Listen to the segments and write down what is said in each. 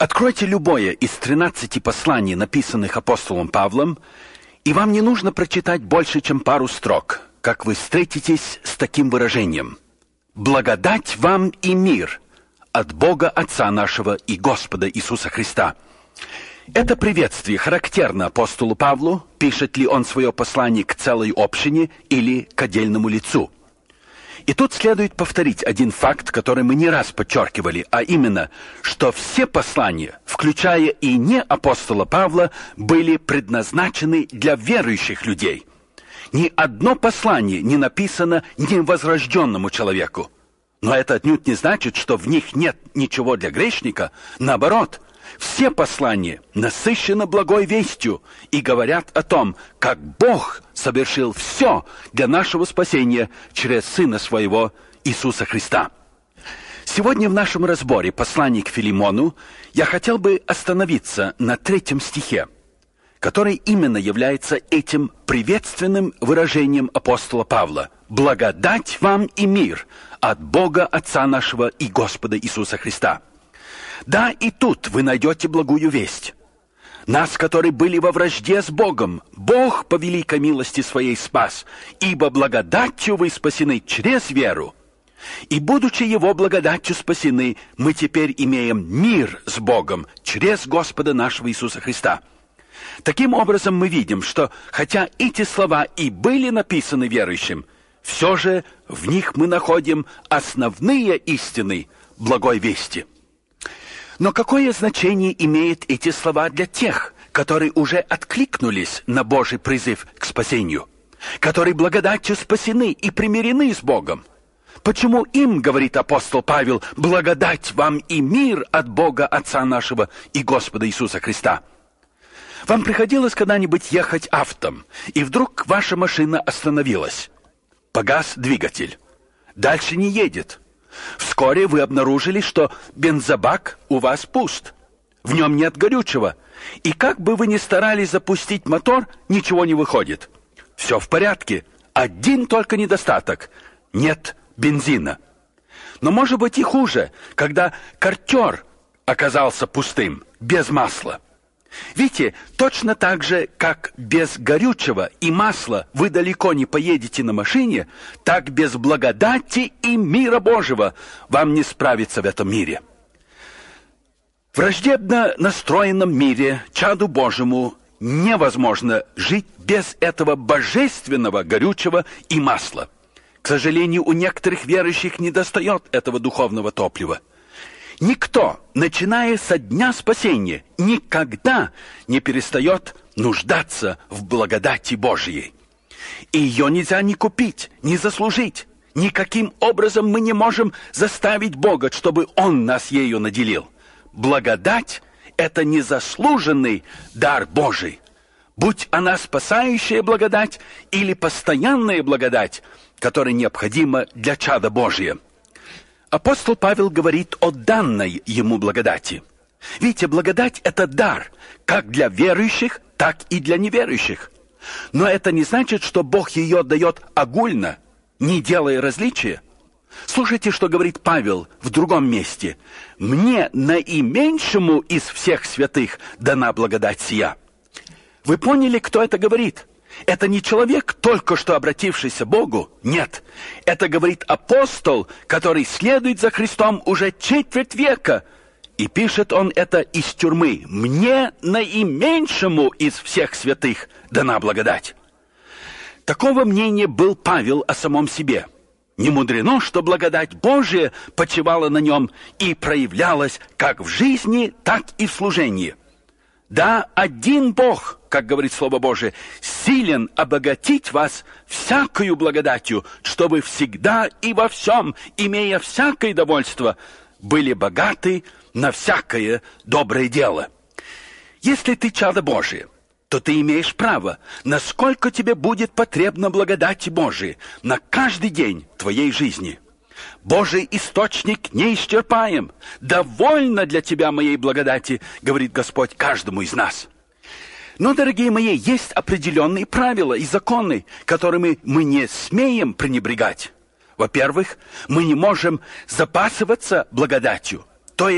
Откройте любое из 13 посланий, написанных апостолом Павлом, и вам не нужно прочитать больше, чем пару строк, как вы встретитесь с таким выражением: «Благодать вам и мир от Бога Отца нашего и Господа Иисуса Христа». Это приветствие характерно апостолу Павлу, пишет ли он свое послание к целой общине или к отдельному лицу. И тут следует повторить один факт, который мы не раз подчеркивали, а именно, что все послания, включая и не апостола Павла, были предназначены для верующих людей. Ни одно послание не написано невозрожденному человеку. Но это отнюдь не значит, что в них нет ничего для грешника. Наоборот, все послания насыщены благой вестью и говорят о том, как Бог совершил все для нашего спасения через Сына Своего Иисуса Христа. Сегодня в нашем разборе послания к Филимону я хотел бы остановиться на 3 стихе, который именно является этим приветственным выражением апостола Павла: «Благодать вам и мир от Бога Отца нашего и Господа Иисуса Христа». Да, и тут вы найдете благую весть. Нас, которые были во вражде с Богом, Бог по великой милости Своей спас, ибо благодатью вы спасены через веру. И, будучи Его благодатью спасены, мы теперь имеем мир с Богом через Господа нашего Иисуса Христа. Таким образом, мы видим, что хотя эти слова и были написаны верующим, все же в них мы находим основные истины благой вести. Но какое значение имеют эти слова для тех, которые уже откликнулись на Божий призыв к спасению, которые благодатью спасены и примирены с Богом? Почему им, говорит апостол Павел, благодать вам и мир от Бога Отца нашего и Господа Иисуса Христа? Вам приходилось когда-нибудь ехать автом, и вдруг ваша машина остановилась? Погас двигатель. Дальше не едет. Вскоре вы обнаружили, что бензобак у вас пуст. В нем нет горючего. И как бы вы ни старались запустить мотор, ничего не выходит. Все в порядке. Один только недостаток. Нет бензина. Но может быть и хуже, когда картер оказался пустым, без масла. Видите, точно так же, как без горючего и масла вы далеко не поедете на машине, так без благодати и мира Божьего вам не справиться в этом мире. В враждебно настроенном мире чаду Божьему невозможно жить без этого божественного горючего и масла. К сожалению, у некоторых верующих недостает этого духовного топлива. Никто, начиная со дня спасения, никогда не перестает нуждаться в благодати Божьей. И ее нельзя ни купить, ни заслужить. Никаким образом мы не можем заставить Бога, чтобы Он нас ею наделил. Благодать – это незаслуженный дар Божий. Будь она спасающая благодать или постоянная благодать, которая необходима для чада Божия. Апостол Павел говорит о данной ему благодати. Видите, благодать – это дар, как для верующих, так и для неверующих. Но это не значит, что Бог ее дает огульно, не делая различия. Слушайте, что говорит Павел в другом месте. «Мне, наименьшему из всех святых, дана благодать сия». Вы поняли, кто это говорит? Это не человек, только что обратившийся к Богу. Нет, это говорит апостол, который следует за Христом уже 4 века. И пишет он это из тюрьмы. «Мне, наименьшему из всех святых, дана благодать». Такого мнения был Павел о самом себе. Не мудрено, что благодать Божия почивала на нем и проявлялась как в жизни, так и в служении. Да, один Бог, как говорит Слово Божие, силен обогатить вас всякою благодатью, чтобы всегда и во всем, имея всякое довольство, были богаты на всякое доброе дело. Если ты чадо Божие, то ты имеешь право, насколько тебе будет потребна благодати Божией на каждый день твоей жизни. Божий источник неисчерпаем. Довольно для тебя моей благодати, говорит Господь каждому из нас. Но, дорогие мои, есть определенные правила и законы, которыми мы не смеем пренебрегать. Во-первых, мы не можем запасываться благодатью. То есть,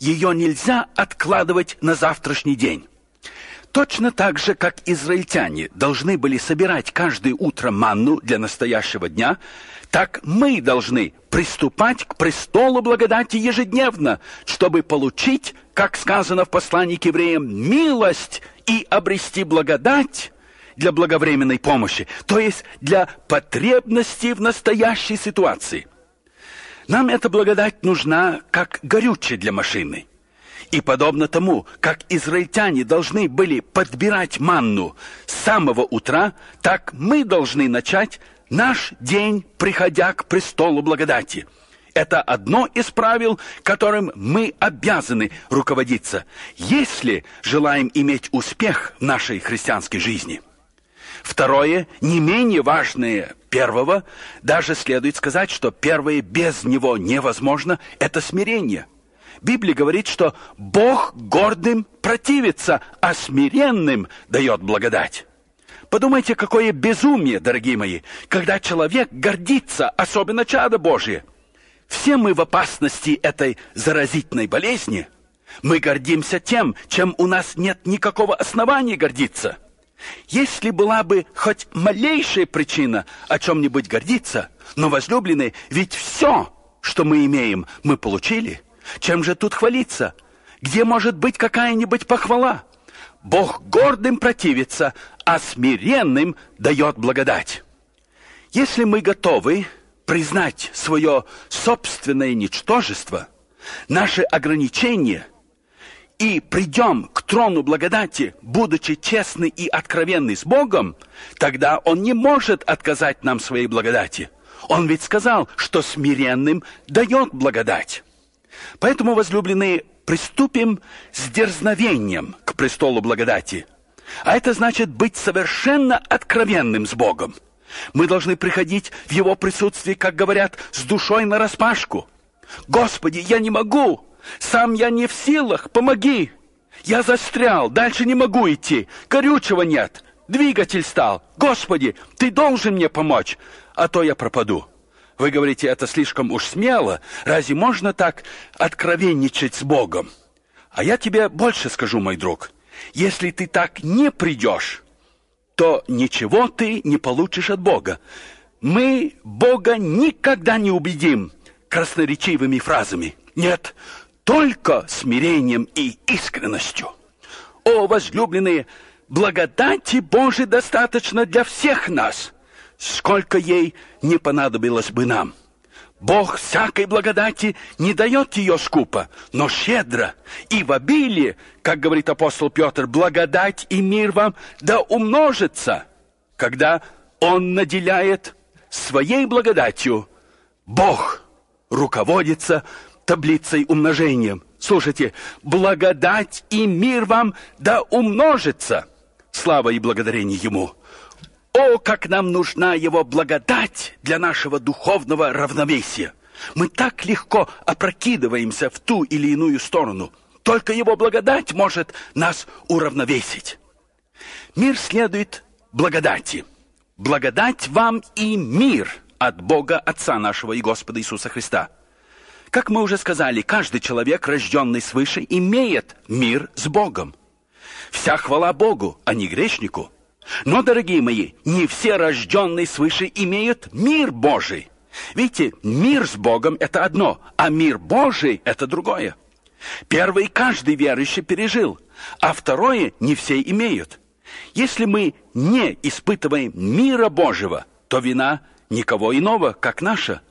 ее нельзя откладывать на завтрашний день. Точно так же, как израильтяне должны были собирать каждое утро манну для настоящего дня, так мы должны приступать к престолу благодати ежедневно, чтобы получить, как сказано в послании к евреям, милость и обрести благодать для благовременной помощи, то есть для потребностей в настоящей ситуации. Нам эта благодать нужна как горючее для машины. И подобно тому, как израильтяне должны были подбирать манну с самого утра, так мы должны начать наш день, приходя к престолу благодати. Это одно из правил, которым мы обязаны руководиться, если желаем иметь успех в нашей христианской жизни. Второе, не менее важное первого, даже следует сказать, что первое без него невозможно, это смирение. Библия говорит, что Бог гордым противится, а смиренным дает благодать. Подумайте, какое безумие, дорогие мои, когда человек гордится, особенно чадо Божие. Все мы в опасности этой заразительной болезни. Мы гордимся тем, чем у нас нет никакого основания гордиться. Если была бы хоть малейшая причина о чем-нибудь гордиться, но, возлюбленные, ведь все, что мы имеем, мы получили. Чем же тут хвалиться? Где может быть какая-нибудь похвала? Бог гордым противится, а смиренным дает благодать. Если мы готовы признать свое собственное ничтожество, наши ограничения, и придем к трону благодати, будучи честны и откровенны с Богом, тогда Он не может отказать нам своей благодати. Он ведь сказал, что смиренным дает благодать. Поэтому, возлюбленные, приступим с дерзновением к престолу благодати. А это значит быть совершенно откровенным с Богом. Мы должны приходить в Его присутствие, как говорят, с душой нараспашку. «Господи, я не могу! Сам я не в силах, помоги! Я застрял, дальше не могу идти, горючего нет, двигатель стал. Господи, Ты должен мне помочь, а то я пропаду». Вы говорите, это слишком уж смело. Разве можно так откровенничать с Богом? А я тебе больше скажу, мой друг. Если ты так не придешь, то ничего ты не получишь от Бога. Мы Бога никогда не убедим красноречивыми фразами. Нет, только смирением и искренностью. О, возлюбленные, благодати Божией достаточно для всех нас, сколько ей не понадобилось бы нам. Бог всякой благодати не дает ее скупо, но щедро и в обилии, как говорит апостол Петр, благодать и мир вам да умножится, когда Он наделяет своей благодатью. Бог руководится таблицей умножением. Слушайте, благодать и мир вам да умножится. Слава и благодарение Ему. О, как нам нужна Его благодать для нашего духовного равновесия! Мы так легко опрокидываемся в ту или иную сторону. Только Его благодать может нас уравновесить. Мир следует благодати. Благодать вам и мир от Бога Отца нашего и Господа Иисуса Христа. Как мы уже сказали, каждый человек, рожденный свыше, имеет мир с Богом. Вся хвала Богу, а не грешнику. Но, дорогие мои, не все рожденные свыше имеют мир Божий. Видите, мир с Богом – это одно, а мир Божий – это другое. Первый каждый верующий пережил, а второе не все имеют. Если мы не испытываем мира Божьего, то вина никого иного, как наша.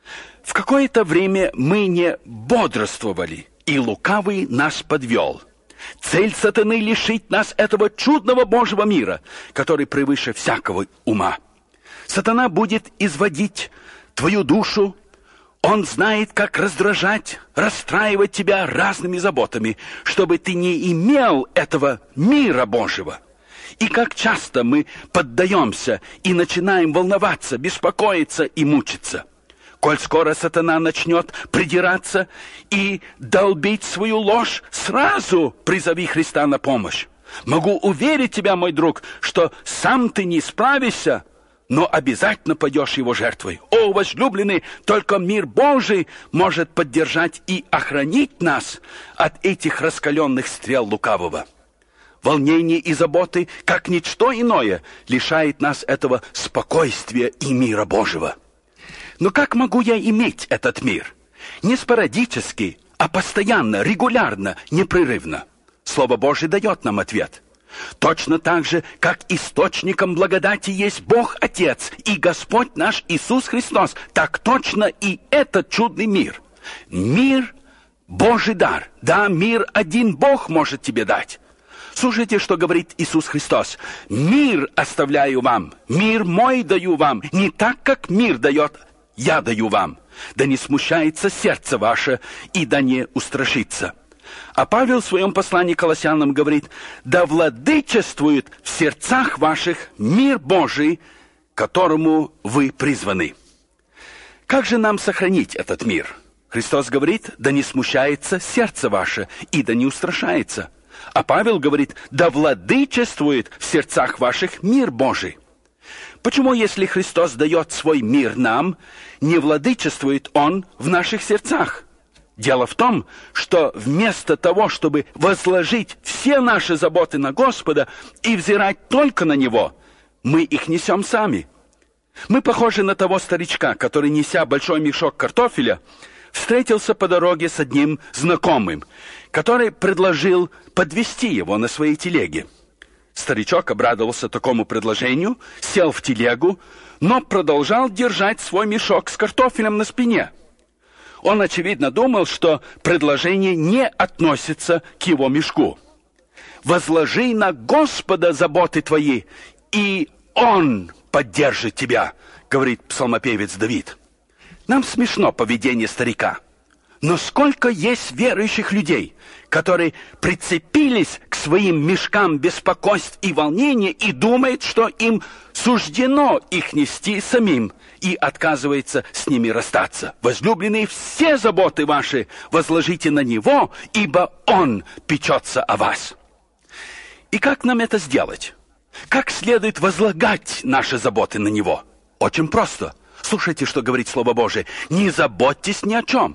В какое-то время мы не бодрствовали, и лукавый нас подвел. Цель сатаны — лишить нас этого чудного Божьего мира, который превыше всякого ума. Сатана будет изводить твою душу. Он знает, как раздражать, расстраивать тебя разными заботами, чтобы ты не имел этого мира Божьего. И как часто мы поддаемся и начинаем волноваться, беспокоиться и мучиться. Коль скоро сатана начнет придираться и долбить свою ложь, сразу призови Христа на помощь. Могу уверить тебя, мой друг, что сам ты не справишься, но обязательно пойдешь его жертвой. О, возлюбленный, только мир Божий может поддержать и охранить нас от этих раскаленных стрел лукавого. Волнение и заботы, как ничто иное, лишает нас этого спокойствия и мира Божьего. Но как могу я иметь этот мир? Не спорадически, а постоянно, регулярно, непрерывно. Слово Божие дает нам ответ. Точно так же, как источником благодати есть Бог Отец и Господь наш Иисус Христос, так точно и этот чудный мир. Мир – Божий дар. Да, мир один Бог может тебе дать. Слушайте, что говорит Иисус Христос. «Мир оставляю вам, мир мой даю вам, не так, как мир дает, я даю вам. Да не смущается сердце ваше, и да не устрашится». А Павел в своем послании к Колоссянам говорит: «Да владычествует в сердцах ваших мир Божий, к которому вы призваны». Как же нам сохранить этот мир? Христос говорит: «Да не смущается сердце ваше, и да не устрашается». А Павел говорит: «Да владычествует в сердцах ваших мир Божий». Почему, если Христос дает свой мир нам, не владычествует Он в наших сердцах? Дело в том, что вместо того, чтобы возложить все наши заботы на Господа и взирать только на Него, мы их несем сами. Мы похожи на того старичка, который, неся большой мешок картофеля, встретился по дороге с одним знакомым, который предложил подвезти его на своей телеге. Старичок обрадовался такому предложению, сел в телегу, но продолжал держать свой мешок с картофелем на спине. Он, очевидно, думал, что предложение не относится к его мешку. «Возложи на Господа заботы твои, и Он поддержит тебя», говорит псалмопевец Давид. Нам смешно поведение старика. Но сколько есть верующих людей, которые прицепились к своим мешкам беспокойств и волнения и думают, что им суждено их нести самим, и отказывается с ними расстаться. Возлюбленные, все заботы ваши возложите на Него, ибо Он печется о вас. И как нам это сделать? Как следует возлагать наши заботы на Него? Очень просто. Слушайте, что говорит Слово Божие. Не заботьтесь ни о чем.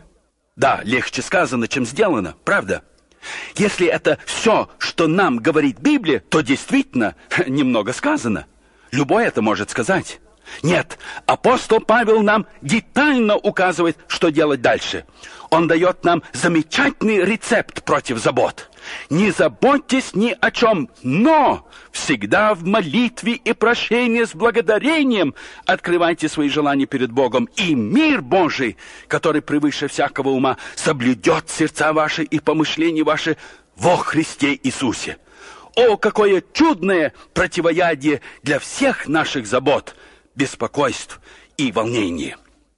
Да, легче сказано, чем сделано, правда? Если это все, что нам говорит Библия, то действительно немного сказано. Любой это может сказать. Нет, апостол Павел нам детально указывает, что делать дальше. Он дает нам замечательный рецепт против забот. Не заботьтесь ни о чем, но всегда в молитве и прошении с благодарением открывайте свои желания перед Богом, и мир Божий, который превыше всякого ума, соблюдет сердца ваши и помышления ваши во Христе Иисусе. О, какое чудное противоядие для всех наших забот, беспокойств и волнений.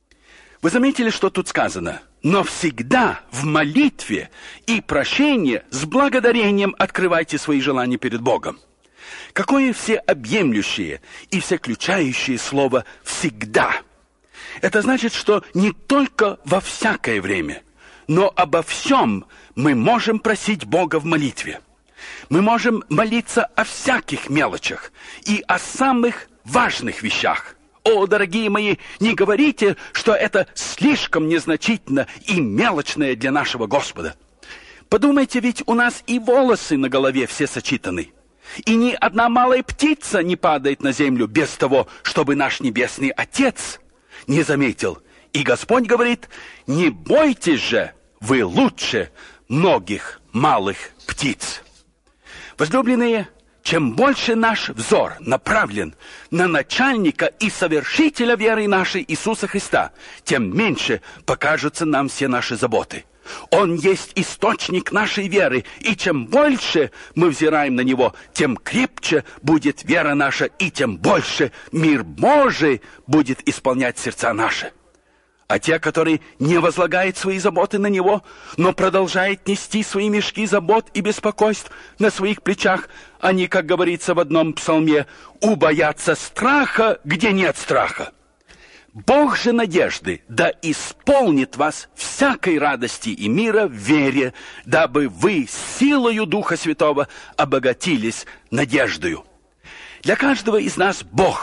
Вы заметили, что тут сказано? Но всегда в молитве и прощении с благодарением открывайте свои желания перед Богом. Какое всеобъемлющее и всеключающее слово «всегда». Это значит, что не только во всякое время, но обо всем мы можем просить Бога в молитве. Мы можем молиться о всяких мелочах и о самых важных вещах. О, дорогие мои, не говорите, что это слишком незначительно и мелочное для нашего Господа. Подумайте, ведь у нас и волосы на голове все сочетаны. И ни одна малая птица не падает на землю без того, чтобы наш Небесный Отец не заметил. И Господь говорит: не бойтесь же, вы лучше многих малых птиц. Возлюбленные, чем больше наш взор направлен на начальника и совершителя веры нашей Иисуса Христа, тем меньше покажутся нам все наши заботы. Он есть источник нашей веры, и чем больше мы взираем на Него, тем крепче будет вера наша, и тем больше мир Божий будет исполнять сердца наши. А те, которые не возлагают свои заботы на Него, но продолжают нести свои мешки забот и беспокойств на своих плечах, они, как говорится в одном псалме, убоятся страха, где нет страха. Бог же надежды да исполнит вас всякой радости и мира в вере, дабы вы силою Духа Святого обогатились надеждою. Для каждого из нас Бог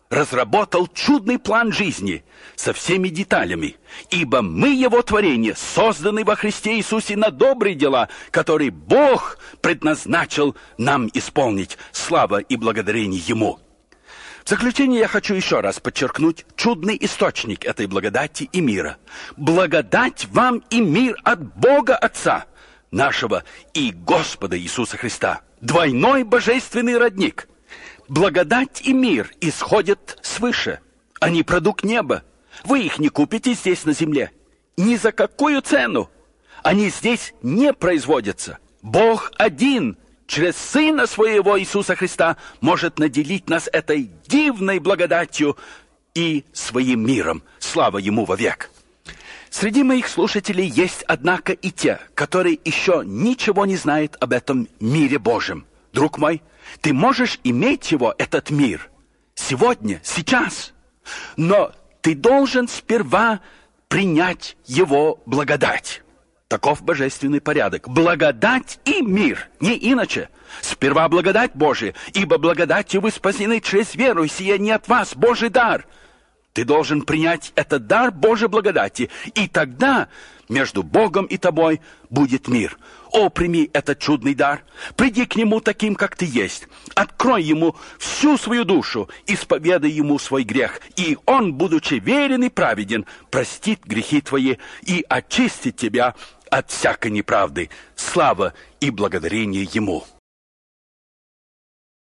разработал чудный план жизни со всеми деталями, ибо мы Его творение, созданы во Христе Иисусе на добрые дела, которые Бог предназначил нам исполнить. Слава и благодарение Ему. В заключение я хочу еще раз подчеркнуть чудный источник этой благодати и мира. Благодать вам и мир от Бога Отца нашего и Господа Иисуса Христа. Двойной божественный родник. Благодать и мир исходят свыше. Они продукт неба. Вы их не купите здесь на земле. Ни за какую цену. Они здесь не производятся. Бог один, через Сына Своего Иисуса Христа, может наделить нас этой дивной благодатью и своим миром. Слава Ему вовек. Среди моих слушателей есть, однако, и те, которые еще ничего не знают об этом мире Божьем. Друг мой, ты можешь иметь его, этот мир, сегодня, сейчас. Но ты должен сперва принять его благодать. Таков божественный порядок. Благодать и мир, не иначе. Сперва благодать Божия, ибо благодатью вы спасены через веру, и сие не от вас, Божий дар. Ты должен принять этот дар Божьей благодати, и тогда между Богом и тобой будет мир. О, прими этот чудный дар, приди к Нему таким, как ты есть, открой Ему всю свою душу, исповедай Ему свой грех, и Он, будучи верен и праведен, простит грехи твои и очистит тебя от всякой неправды. Слава и благодарение Ему.